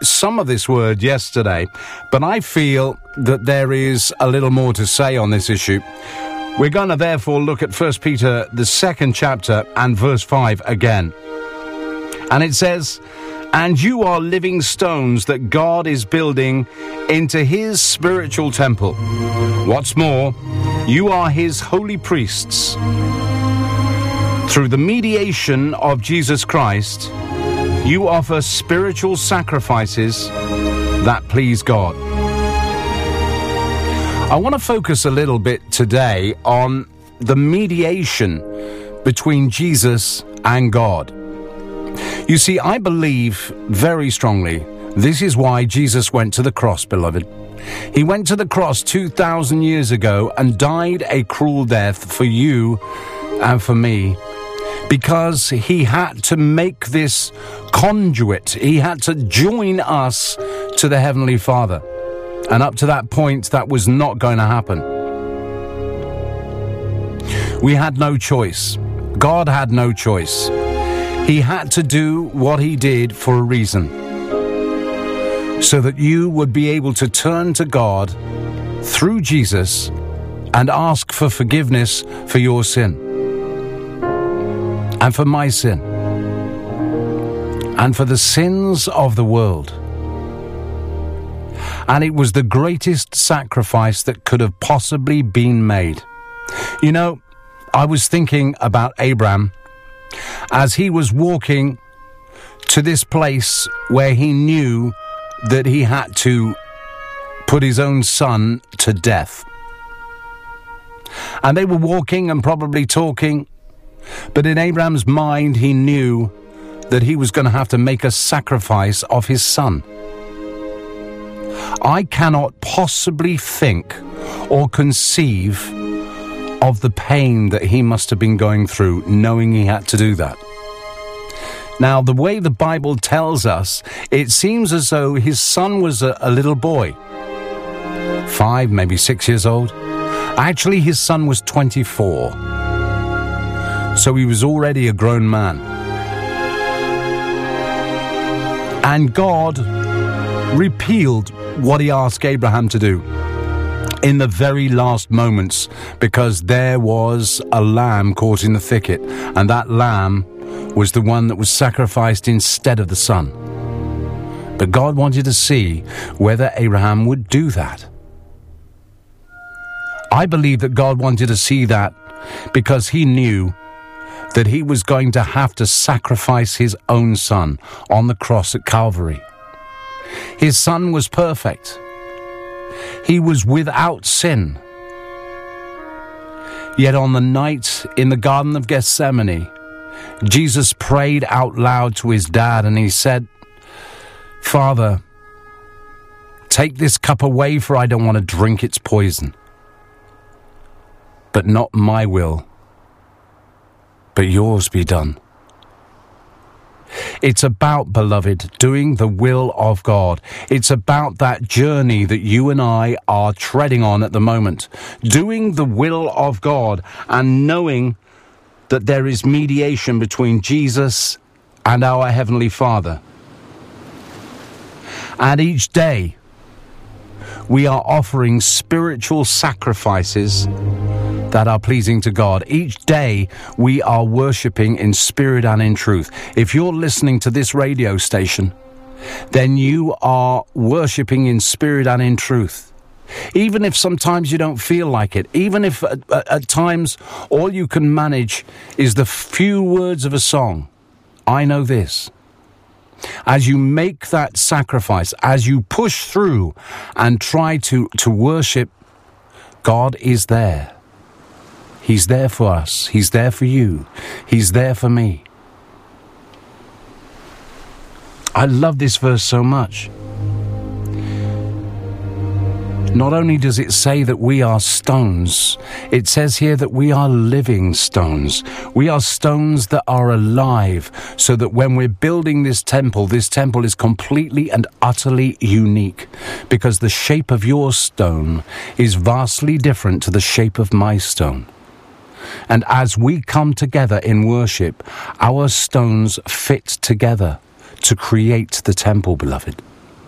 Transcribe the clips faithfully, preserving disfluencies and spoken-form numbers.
some of this word yesterday, but I feel that there is a little more to say on this issue. We're going to therefore look at First Peter, the second chapter, and verse five again. And it says, "And you are living stones that God is building into his spiritual temple. What's more, you are his holy priests. Through the mediation of Jesus Christ, you offer spiritual sacrifices that please God." I want to focus a little bit today on the mediation between Jesus and God. You see, I believe very strongly this is why Jesus went to the cross, beloved. He went to the cross two thousand years ago and died a cruel death for you and for me, because he had to make this conduit. He had to join us to the Heavenly Father. And up to that point, that was not going to happen. We had no choice. God had no choice. He had to do what he did for a reason, so that you would be able to turn to God through Jesus and ask for forgiveness for your sin and for my sin and for the sins of the world. And it was the greatest sacrifice that could have possibly been made. You know, I was thinking about Abraham as he was walking to this place where he knew that he had to put his own son to death. And they were walking and probably talking, but in Abraham's mind he knew that he was going to have to make a sacrifice of his son. I cannot possibly think or conceive of the pain that he must have been going through, knowing he had to do that. Now, the way the Bible tells us, it seems as though his son was a, a little boy, five, maybe six years old. Actually, his son was twenty-four, so he was already a grown man. And God repealed what he asked Abraham to do in the very last moments, because there was a lamb caught in the thicket, and that lamb was the one that was sacrificed instead of the son. But God wanted to see whether Abraham would do that. I believe that God wanted to see that because he knew that he was going to have to sacrifice his own son on the cross at Calvary. His son was perfect. He was without sin. Yet on the night in the Garden of Gethsemane, Jesus prayed out loud to his dad and he said, "Father, take this cup away, for I don't want to drink its poison. But not my will, but yours be done." It's about, beloved, doing the will of God. It's about that journey that you and I are treading on at the moment. Doing the will of God and knowing that there is mediation between Jesus and our Heavenly Father. And each day, we are offering spiritual sacrifices that are pleasing to God. Each day we are worshipping in spirit and in truth. If you're listening to this radio station, then you are worshipping in spirit and in truth. Even if sometimes you don't feel like it, even if at, at times all you can manage is the few words of a song, I know this: as you make that sacrifice, as you push through and try to, to worship, God is there. He's there for us. He's there for you. He's there for me. I love this verse so much. Not only does it say that we are stones, it says here that we are living stones. We are stones that are alive, so that when we're building this temple, this temple is completely and utterly unique, because the shape of your stone is vastly different to the shape of my stone. And as we come together in worship, our stones fit together to create the temple, beloved.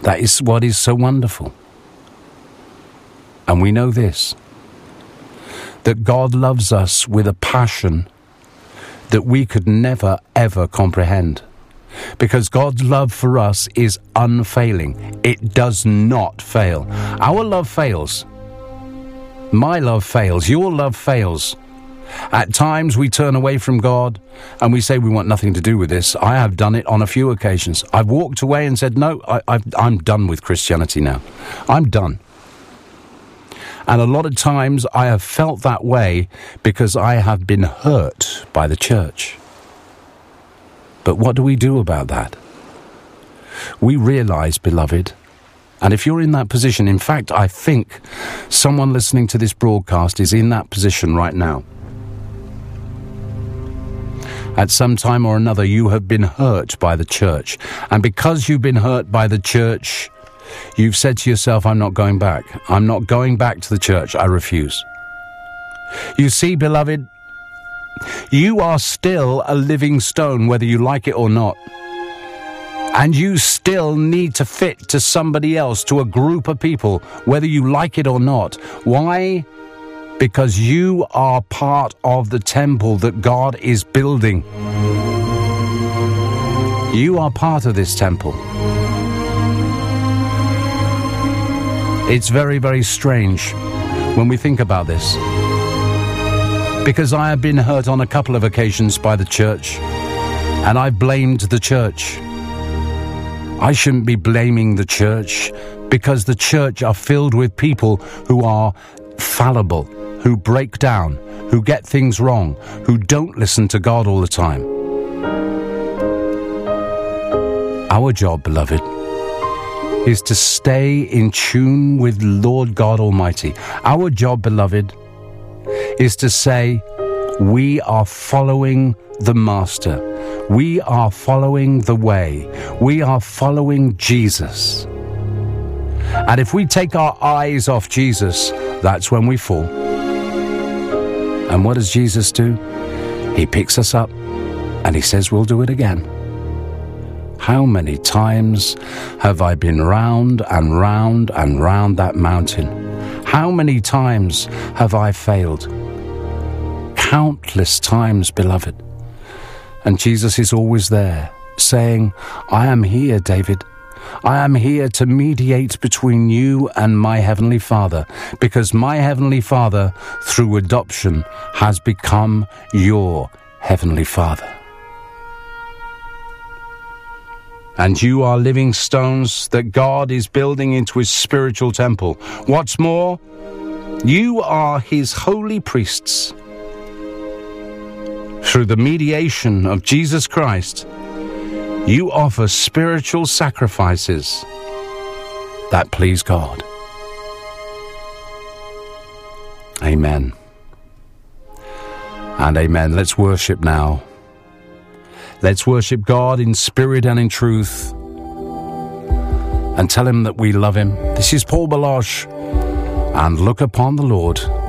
That is what is so wonderful. And we know this, that God loves us with a passion that we could never, ever comprehend. Because God's love for us is unfailing. It does not fail. Our love fails. My love fails. Your love fails. At times we turn away from God and we say we want nothing to do with this. I have done it on a few occasions. I've walked away and said, no, I, I've, I'm done with Christianity now. I'm done. And a lot of times I have felt that way because I have been hurt by the church. But what do we do about that? We realize, beloved, and if you're in that position, in fact, I think someone listening to this broadcast is in that position right now. At some time or another, you have been hurt by the church. And because you've been hurt by the church, you've said to yourself, I'm not going back. I'm not going back to the church. I refuse. You see, beloved, you are still a living stone, whether you like it or not. And you still need to fit to somebody else, to a group of people, whether you like it or not. Why? Because you are part of the temple that God is building. You are part of this temple. It's very, very strange when we think about this. Because I have been hurt on a couple of occasions by the church, and I've blamed the church. I shouldn't be blaming the church, because the church are filled with people who are fallible, who break down, who get things wrong, who don't listen to God all the time. Our job, beloved, is to stay in tune with Lord God Almighty. Our job, beloved, is to say, we are following the Master. We are following the way. We are following Jesus. And if we take our eyes off Jesus, that's when we fall. And what does Jesus do? He picks us up and he says, we'll do it again. How many times have I been round and round and round that mountain? How many times have I failed? Countless times, beloved. And Jesus is always there, saying, I am here, David. I am here to mediate between you and my Heavenly Father, because my Heavenly Father, through adoption, has become your Heavenly Father. And you are living stones that God is building into his spiritual temple. What's more, you are his holy priests. Through the mediation of Jesus Christ, you offer spiritual sacrifices that please God. Amen. And amen. Let's worship now. Let's worship God in spirit and in truth, and tell him that we love him. This is Paul Baloche, and look upon the Lord.